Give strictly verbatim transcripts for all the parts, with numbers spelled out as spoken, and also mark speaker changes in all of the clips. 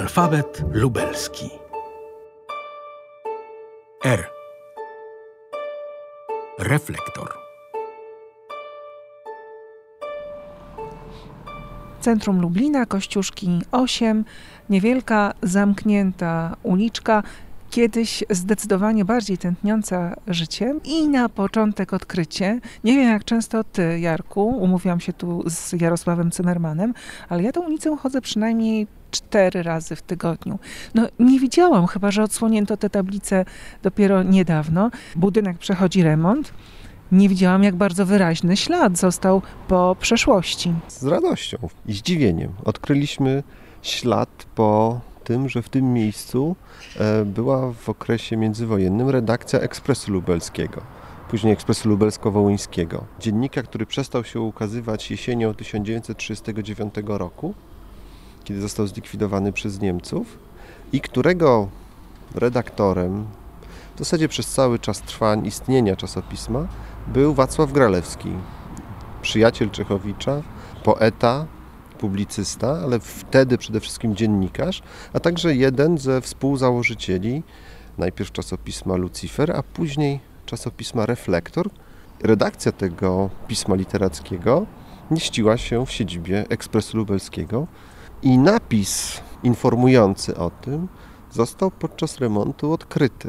Speaker 1: Alfabet lubelski. R. Reflektor.
Speaker 2: Centrum Lublina, Kościuszki osiem, niewielka, zamknięta uliczka, kiedyś zdecydowanie bardziej tętniąca życiem i na początek odkrycie. Nie wiem, jak często ty, Jarku, umówiłam się tu z Jarosławem Cymermanem, ale ja tą ulicą chodzę przynajmniej cztery razy w tygodniu. No nie widziałam, chyba że odsłonięto te tablice dopiero niedawno. Budynek przechodzi remont. Nie widziałam, jak bardzo wyraźny ślad został po przeszłości.
Speaker 3: Z radością i zdziwieniem odkryliśmy ślad po tym, że w tym miejscu była w okresie międzywojennym redakcja Ekspresu Lubelskiego, później Ekspresu Lubelsko-Wołyńskiego. Dziennika, który przestał się ukazywać jesienią tysiąc dziewięćset trzydziestego dziewiątego roku, kiedy został zlikwidowany przez Niemców i którego redaktorem w zasadzie przez cały czas trwania istnienia czasopisma był Wacław Gralewski, przyjaciel Czechowicza, poeta, publicysta, ale wtedy przede wszystkim dziennikarz, a także jeden ze współzałożycieli najpierw czasopisma Lucifer, a później czasopisma Reflektor. Redakcja tego pisma literackiego mieściła się w siedzibie Ekspresu Lubelskiego i napis informujący o tym został podczas remontu odkryty.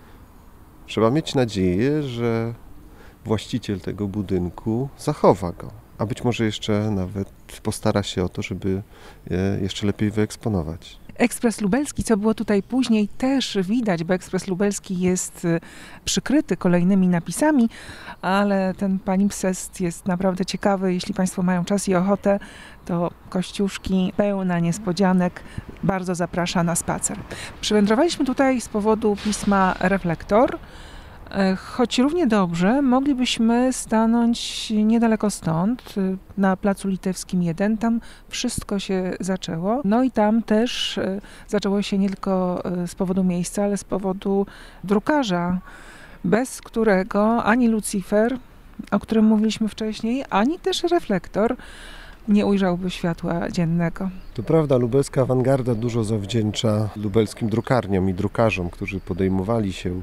Speaker 3: Trzeba mieć nadzieję, że właściciel tego budynku zachowa go, a być może jeszcze nawet postara się o to, żeby je jeszcze lepiej wyeksponować.
Speaker 2: Ekspres Lubelski, co było tutaj później, też widać, bo Ekspres Lubelski jest przykryty kolejnymi napisami, ale ten palimpsest jest naprawdę ciekawy. Jeśli Państwo mają czas i ochotę, to Kościuszki pełna niespodzianek. Bardzo zaprasza na spacer. Przywędrowaliśmy tutaj z powodu pisma Reflektor, choć równie dobrze moglibyśmy stanąć niedaleko stąd, na Placu Litewskim jeden. Tam wszystko się zaczęło. No i tam też zaczęło się nie tylko z powodu miejsca, ale z powodu drukarza, bez którego ani Lucifer, o którym mówiliśmy wcześniej, ani też Reflektor nie ujrzałby światła dziennego.
Speaker 3: To prawda, lubelska awangarda dużo zawdzięcza lubelskim drukarniom i drukarzom, którzy podejmowali się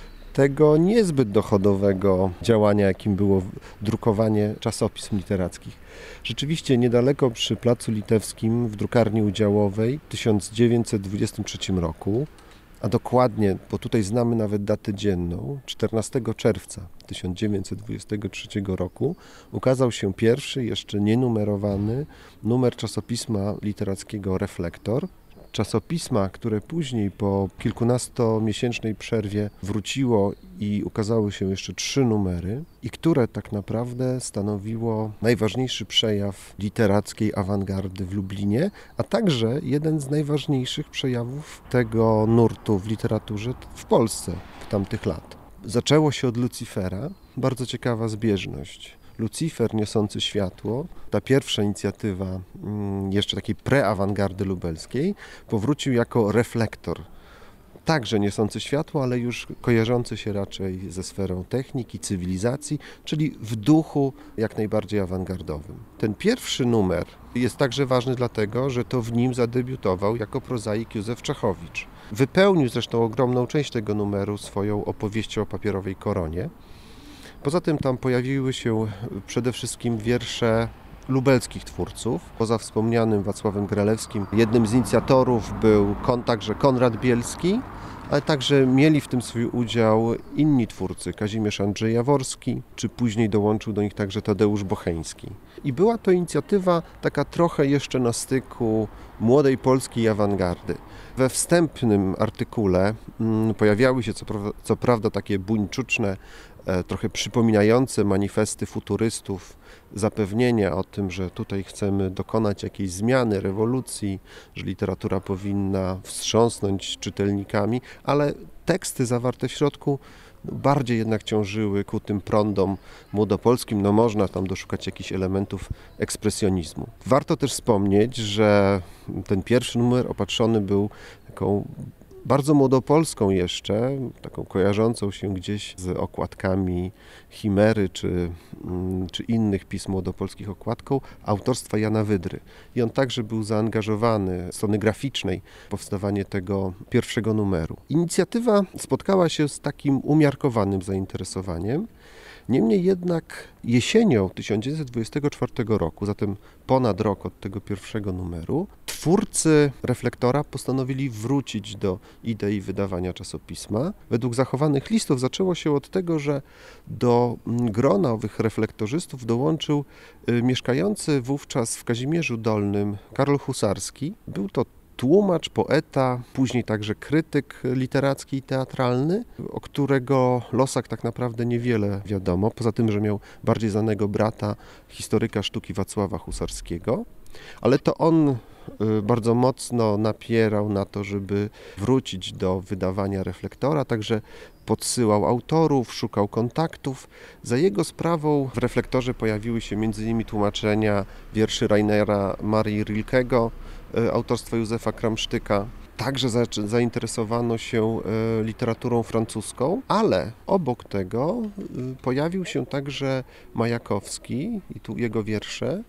Speaker 3: tego niezbyt dochodowego działania, jakim było drukowanie czasopism literackich. Rzeczywiście niedaleko przy Placu Litewskim w drukarni udziałowej w tysiąc dziewięćset dwudziestym trzecim roku, a dokładnie, bo tutaj znamy nawet datę dzienną, czternastego czerwca tysiąc dziewięćset dwudziestego trzeciego roku ukazał się pierwszy, jeszcze nienumerowany numer czasopisma literackiego Reflektor. Czasopisma, które później po kilkunastomiesięcznej przerwie wróciło i ukazały się jeszcze trzy numery i które tak naprawdę stanowiło najważniejszy przejaw literackiej awangardy w Lublinie, a także jeden z najważniejszych przejawów tego nurtu w literaturze w Polsce w tamtych lat. Zaczęło się od Lucifera, bardzo ciekawa zbieżność. Lucifer niosący światło, ta pierwsza inicjatywa jeszcze takiej preawangardy lubelskiej, powrócił jako Reflektor. Także niosący światło, ale już kojarzący się raczej ze sferą techniki, cywilizacji, czyli w duchu jak najbardziej awangardowym. Ten pierwszy numer jest także ważny dlatego, że to w nim zadebiutował jako prozaik Józef Czechowicz. Wypełnił zresztą ogromną część tego numeru swoją opowieścią o papierowej koronie. Poza tym tam pojawiły się przede wszystkim wiersze lubelskich twórców. Poza wspomnianym Wacławem Gralewskim jednym z inicjatorów był także Konrad Bielski, ale także mieli w tym swój udział inni twórcy, Kazimierz Andrzej Jaworski, czy później dołączył do nich także Tadeusz Bocheński. I była to inicjatywa taka trochę jeszcze na styku młodej polskiej awangardy. We wstępnym artykule mm, pojawiały się co, co prawda takie buńczuczne, e, trochę przypominające manifesty futurystów, zapewnienia o tym, że tutaj chcemy dokonać jakiejś zmiany, rewolucji, że literatura powinna wstrząsnąć czytelnikami, ale teksty zawarte w środku bardziej jednak ciążyły ku tym prądom młodopolskim. No można tam doszukać jakichś elementów ekspresjonizmu. Warto też wspomnieć, że ten pierwszy numer opatrzony był taką bardzo młodopolską jeszcze, taką kojarzącą się gdzieś z okładkami Chimery czy, czy innych pism młodopolskich okładką, autorstwa Jana Wydry. I on także był zaangażowany z strony graficznej w powstawanie tego pierwszego numeru. Inicjatywa spotkała się z takim umiarkowanym zainteresowaniem. Niemniej jednak jesienią tysiąc dziewięćset dwudziestego czwartego roku, zatem ponad rok od tego pierwszego numeru, twórcy Reflektora postanowili wrócić do idei wydawania czasopisma. Według zachowanych listów zaczęło się od tego, że do grona owych reflektorzystów dołączył mieszkający wówczas w Kazimierzu Dolnym Karol Husarski. Był to tłumacz, poeta, później także krytyk literacki i teatralny, o którego losach tak naprawdę niewiele wiadomo, poza tym, że miał bardziej znanego brata, historyka sztuki Wacława Husarskiego, ale to on bardzo mocno napierał na to, żeby wrócić do wydawania Reflektora, także podsyłał autorów, szukał kontaktów. Za jego sprawą w Reflektorze pojawiły się między innymi tłumaczenia wierszy Rainera Marii Rilkego, autorstwa Józefa Kramsztyka. Także za, zainteresowano się literaturą francuską, ale obok tego pojawił się także Majakowski i tu jego wiersze,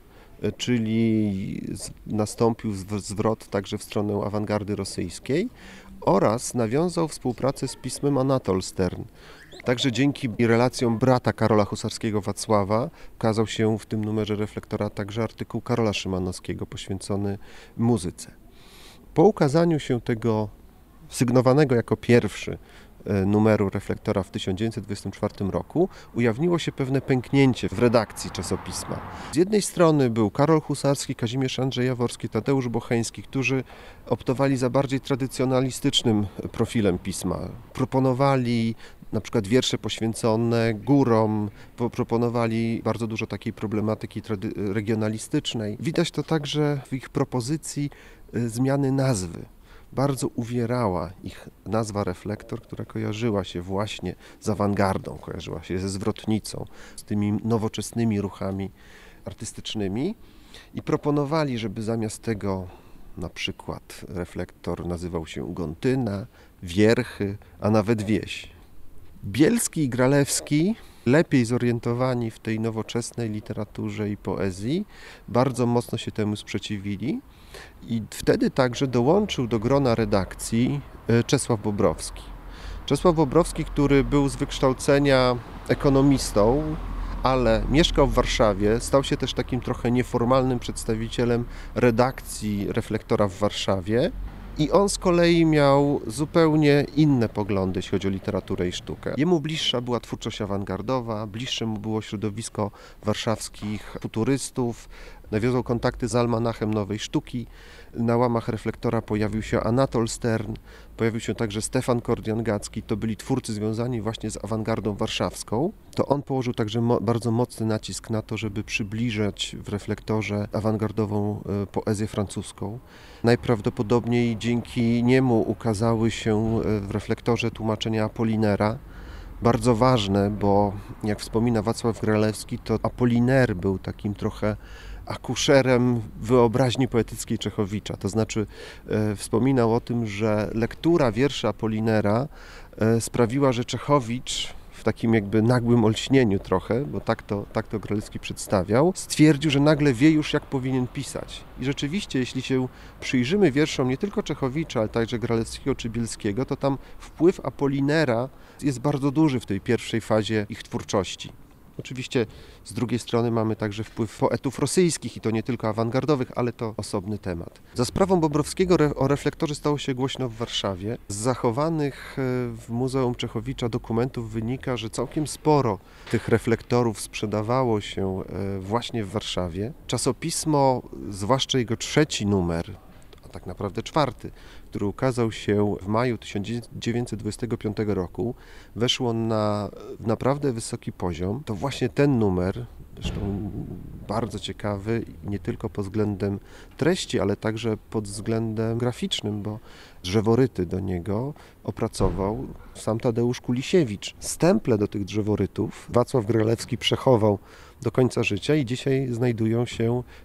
Speaker 3: czyli nastąpił zwrot także w stronę awangardy rosyjskiej oraz nawiązał współpracę z pismem Anatol Stern. Także dzięki relacjom brata Karola Husarskiego Wacława ukazał się w tym numerze Reflektora także artykuł Karola Szymanowskiego poświęcony muzyce. Po ukazaniu się tego sygnowanego jako pierwszy numeru Reflektora w tysiąc dziewięćset dwudziestym czwartym roku ujawniło się pewne pęknięcie w redakcji czasopisma. Z jednej strony był Karol Husarski, Kazimierz Andrzej Jaworski, Tadeusz Bocheński, którzy optowali za bardziej tradycjonalistycznym profilem pisma. Proponowali na przykład wiersze poświęcone górom, proponowali bardzo dużo takiej problematyki regionalistycznej. Widać to także w ich propozycji zmiany nazwy. Bardzo uwierała ich nazwa Reflektor, która kojarzyła się właśnie z awangardą, kojarzyła się ze zwrotnicą, z tymi nowoczesnymi ruchami artystycznymi i proponowali, żeby zamiast tego na przykład Reflektor nazywał się Gontyna, Wierchy, a nawet Wieś. Bielski i Gralewski, lepiej zorientowani w tej nowoczesnej literaturze i poezji, bardzo mocno się temu sprzeciwili i wtedy także dołączył do grona redakcji Czesław Bobrowski. Czesław Bobrowski, który był z wykształcenia ekonomistą, ale mieszkał w Warszawie, stał się też takim trochę nieformalnym przedstawicielem redakcji Reflektora w Warszawie. I on z kolei miał zupełnie inne poglądy, jeśli chodzi o literaturę i sztukę. Jemu bliższa była twórczość awangardowa, bliższe mu było środowisko warszawskich futurystów, nawiązał kontakty z Almanachem Nowej Sztuki. Na łamach Reflektora pojawił się Anatol Stern, pojawił się także Stefan Kordian-Gacki, to byli twórcy związani właśnie z awangardą warszawską. To on położył także mo- bardzo mocny nacisk na to, żeby przybliżać w Reflektorze awangardową e, poezję francuską. Najprawdopodobniej dzięki niemu ukazały się w Reflektorze tłumaczenia Apollinera. Bardzo ważne, bo jak wspomina Wacław Gralewski, to Apollinaire był takim trochę akuszerem wyobraźni poetyckiej Czechowicza. To znaczy e, wspominał o tym, że lektura wierszy Apollinera e, sprawiła, że Czechowicz w takim jakby nagłym olśnieniu trochę, bo tak to, tak to Gralewski przedstawiał, stwierdził, że nagle wie już, jak powinien pisać. I rzeczywiście, jeśli się przyjrzymy wierszom nie tylko Czechowicza, ale także Gralewskiego czy Bielskiego, to tam wpływ Apollinera jest bardzo duży w tej pierwszej fazie ich twórczości. Oczywiście z drugiej strony mamy także wpływ poetów rosyjskich i to nie tylko awangardowych, ale to osobny temat. Za sprawą Bobrowskiego o Reflektorze stało się głośno w Warszawie. Z zachowanych w Muzeum Czechowicza dokumentów wynika, że całkiem sporo tych reflektorów sprzedawało się właśnie w Warszawie. Czasopismo, zwłaszcza jego trzeci numer, a tak naprawdę czwarty, który ukazał się w maju tysiąc dziewięćset dwudziestego piątego roku, weszło na naprawdę wysoki poziom. To właśnie ten numer, zresztą bardzo ciekawy nie tylko pod względem treści, ale także pod względem graficznym, bo drzeworyty do niego opracował sam Tadeusz Kulisiewicz. Stemple do tych drzeworytów Wacław Gralewski przechował do końca życia i dzisiaj znajdują się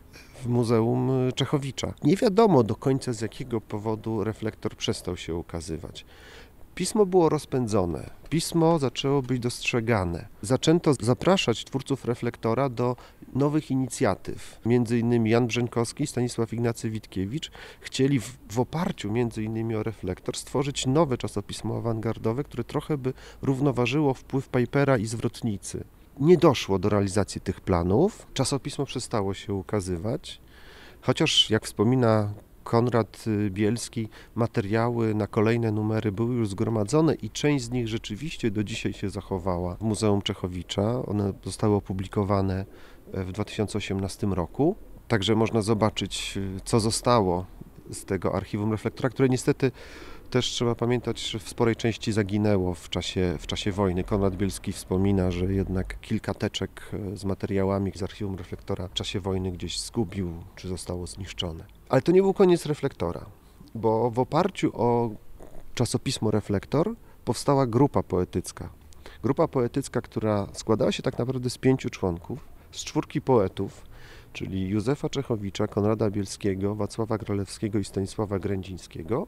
Speaker 3: w Muzeum Czechowicza. Nie wiadomo do końca, z jakiego powodu reflektor przestał się ukazywać. Pismo było rozpędzone, pismo zaczęło być dostrzegane. Zaczęto zapraszać twórców reflektora do nowych inicjatyw. Między innymi Jan Brzękowski i Stanisław Ignacy Witkiewicz chcieli w, w oparciu między innymi o reflektor stworzyć nowe czasopismo awangardowe, które trochę by równoważyło wpływ Pipera i Zwrotnicy. Nie doszło do realizacji tych planów, czasopismo przestało się ukazywać, chociaż jak wspomina Konrad Bielski, materiały na kolejne numery były już zgromadzone i część z nich rzeczywiście do dzisiaj się zachowała w Muzeum Czechowicza. One zostały opublikowane w dwa tysiące osiemnastym roku. Także można zobaczyć, co zostało z tego archiwum reflektora, które niestety też trzeba pamiętać, że w sporej części zaginęło w czasie, w czasie wojny. Konrad Bielski wspomina, że jednak kilka teczek z materiałami z archiwum reflektora w czasie wojny gdzieś zgubił, czy zostało zniszczone. Ale to nie był koniec reflektora, bo w oparciu o czasopismo Reflektor powstała grupa poetycka. Grupa poetycka, która składała się tak naprawdę z pięciu członków, z czwórki poetów, czyli Józefa Czechowicza, Konrada Bielskiego, Wacława Gralewskiego i Stanisława Grędzińskiego,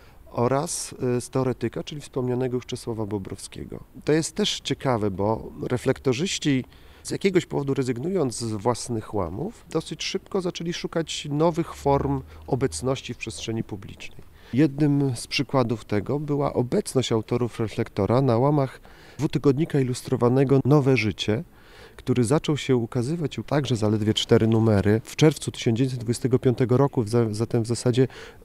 Speaker 3: oraz z teoretyka, czyli wspomnianego już Czesława Bobrowskiego. To jest też ciekawe, bo reflektorzyści z jakiegoś powodu, rezygnując z własnych łamów, dosyć szybko zaczęli szukać nowych form obecności w przestrzeni publicznej. Jednym z przykładów tego była obecność autorów reflektora na łamach dwutygodnika ilustrowanego Nowe Życie, który zaczął się ukazywać także zaledwie cztery numery w czerwcu tysiąc dziewięćset dwudziestego piątego roku, zatem w zasadzie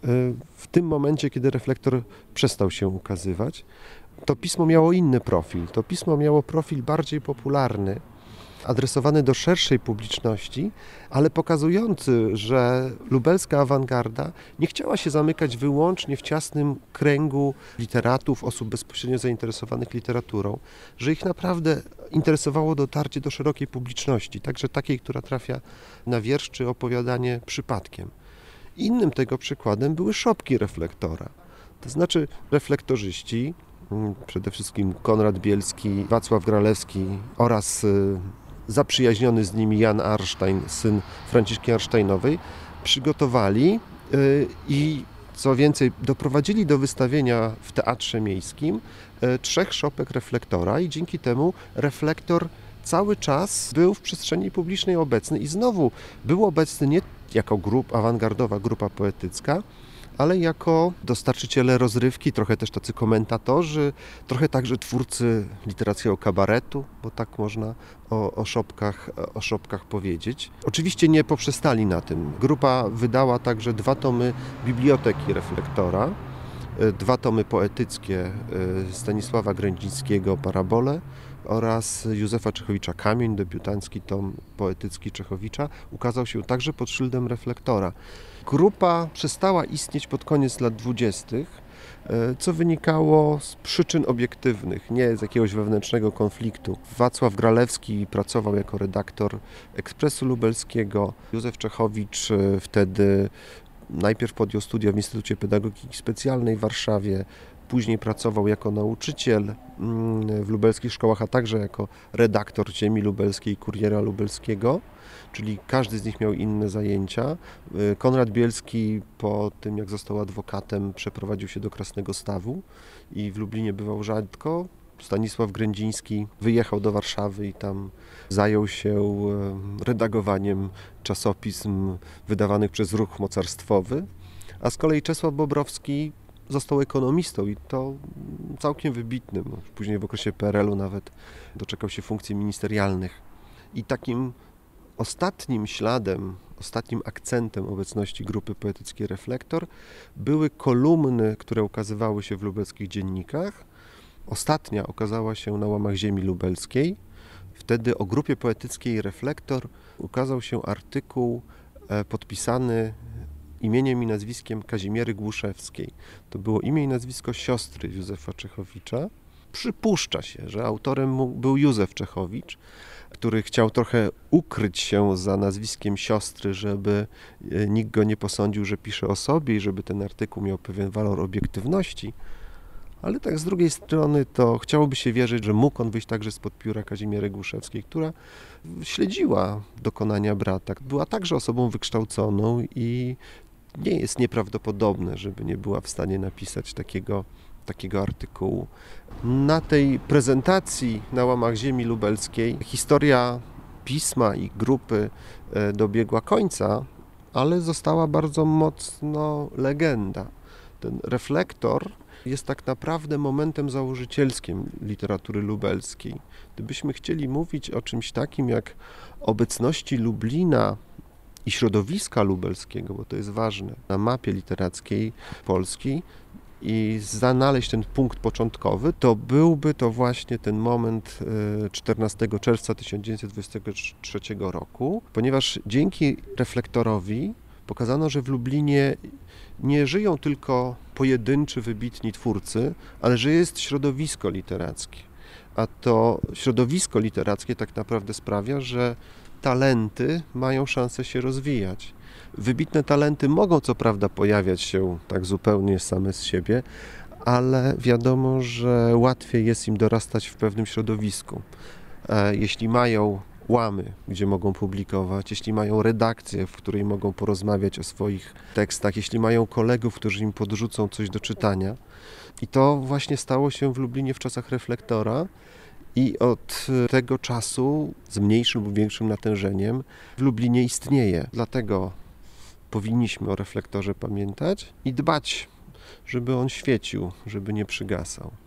Speaker 3: w tym momencie, kiedy reflektor przestał się ukazywać. To pismo miało inny profil. To pismo miało profil bardziej popularny, adresowany do szerszej publiczności, ale pokazujący, że lubelska awangarda nie chciała się zamykać wyłącznie w ciasnym kręgu literatów, osób bezpośrednio zainteresowanych literaturą, że ich naprawdę interesowało dotarcie do szerokiej publiczności, także takiej, która trafia na wiersz czy opowiadanie przypadkiem. Innym tego przykładem były szopki reflektora. To znaczy reflektorzyści, przede wszystkim Konrad Bielski, Wacław Gralewski oraz zaprzyjaźniony z nimi Jan Arnstein, syn Franciszki Arnsteinowej, przygotowali yy, i co więcej, doprowadzili do wystawienia w Teatrze Miejskim yy, trzech szopek reflektora i dzięki temu reflektor cały czas był w przestrzeni publicznej obecny i znowu był obecny nie jako grup, awangardowa grupa poetycka, ale jako dostarczyciele rozrywki, trochę też tacy komentatorzy, trochę także twórcy literackiego kabaretu, bo tak można o, o, szopkach, o szopkach powiedzieć. Oczywiście nie poprzestali na tym. Grupa wydała także dwa tomy Biblioteki Reflektora, dwa tomy poetyckie Stanisława Grędzińskiego Parabole oraz Józefa Czechowicza Kamień, debiutancki tom poetycki Czechowicza, ukazał się także pod szyldem reflektora. Grupa przestała istnieć pod koniec lat dwudziestych, co wynikało z przyczyn obiektywnych, nie z jakiegoś wewnętrznego konfliktu. Wacław Gralewski pracował jako redaktor Ekspresu Lubelskiego, Józef Czechowicz wtedy najpierw podjął studia w Instytucie Pedagogiki Specjalnej w Warszawie, później pracował jako nauczyciel w lubelskich szkołach, a także jako redaktor Ziemi Lubelskiej i Kuriera Lubelskiego, czyli każdy z nich miał inne zajęcia. Konrad Bielski po tym, jak został adwokatem, przeprowadził się do Krasnego Stawu i w Lublinie bywał rzadko. Stanisław Grędziński wyjechał do Warszawy i tam zajął się redagowaniem czasopism wydawanych przez Ruch Mocarstwowy, a z kolei Czesław Bobrowski został ekonomistą i to całkiem wybitnym. Później w okresie P R L u nawet doczekał się funkcji ministerialnych. I takim ostatnim śladem, ostatnim akcentem obecności grupy poetyckiej Reflektor były kolumny, które ukazywały się w lubelskich dziennikach. Ostatnia okazała się na łamach Ziemi Lubelskiej. Wtedy o grupie poetyckiej Reflektor ukazał się artykuł podpisany imieniem i nazwiskiem Kazimiery Głuszewskiej. To było imię i nazwisko siostry Józefa Czechowicza. Przypuszcza się, że autorem był Józef Czechowicz, który chciał trochę ukryć się za nazwiskiem siostry, żeby nikt go nie posądził, że pisze o sobie i żeby ten artykuł miał pewien walor obiektywności. ale tak z drugiej strony to chciałoby się wierzyć, że mógł on wyjść także spod pióra Kazimiery Głuszewskiej, która śledziła dokonania brata. Była także osobą wykształconą i nie jest nieprawdopodobne, żeby nie była w stanie napisać takiego, takiego artykułu. Na tej prezentacji na łamach ziemi lubelskiej historia pisma i grupy dobiegła końca, ale została bardzo mocno legenda. Ten reflektor jest tak naprawdę momentem założycielskim literatury lubelskiej. Gdybyśmy chcieli mówić o czymś takim jak obecności Lublina i środowiska lubelskiego, bo to jest ważne, na mapie literackiej Polski i znaleźć ten punkt początkowy, to byłby to właśnie ten moment czternastego czerwca tysiąc dziewięćset dwudziestego trzeciego roku, ponieważ dzięki reflektorowi pokazano, że w Lublinie nie żyją tylko pojedynczy, wybitni twórcy, ale że jest środowisko literackie. A to środowisko literackie tak naprawdę sprawia, że talenty mają szansę się rozwijać. Wybitne talenty mogą co prawda pojawiać się tak zupełnie same z siebie, ale wiadomo, że łatwiej jest im dorastać w pewnym środowisku. Jeśli mają łamy, gdzie mogą publikować, jeśli mają redakcję, w której mogą porozmawiać o swoich tekstach, jeśli mają kolegów, którzy im podrzucą coś do czytania. I to właśnie stało się w Lublinie w czasach reflektora i od tego czasu z mniejszym lub większym natężeniem w Lublinie istnieje. Dlatego powinniśmy o reflektorze pamiętać i dbać, żeby on świecił, żeby nie przygasał.